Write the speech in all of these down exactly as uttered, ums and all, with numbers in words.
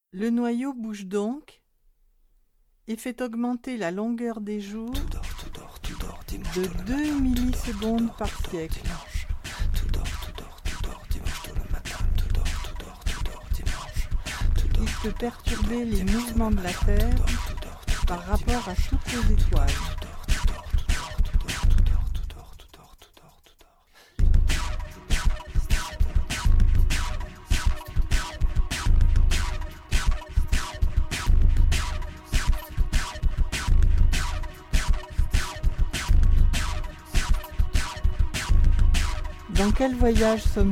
Le noyau bouge donc et fait augmenter la longueur des jours de deux millisecondes par siècle. Il peut perturber les mouvements de la Terre par rapport à toutes les étoiles. Dans quel voyage sommes-nous ?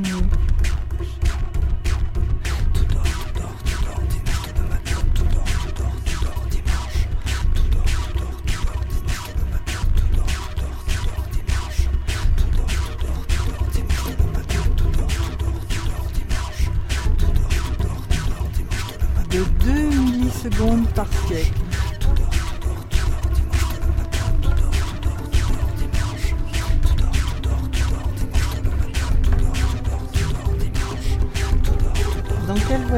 De deux millisecondes par siècle. Dans quel voyage sommes-nous ?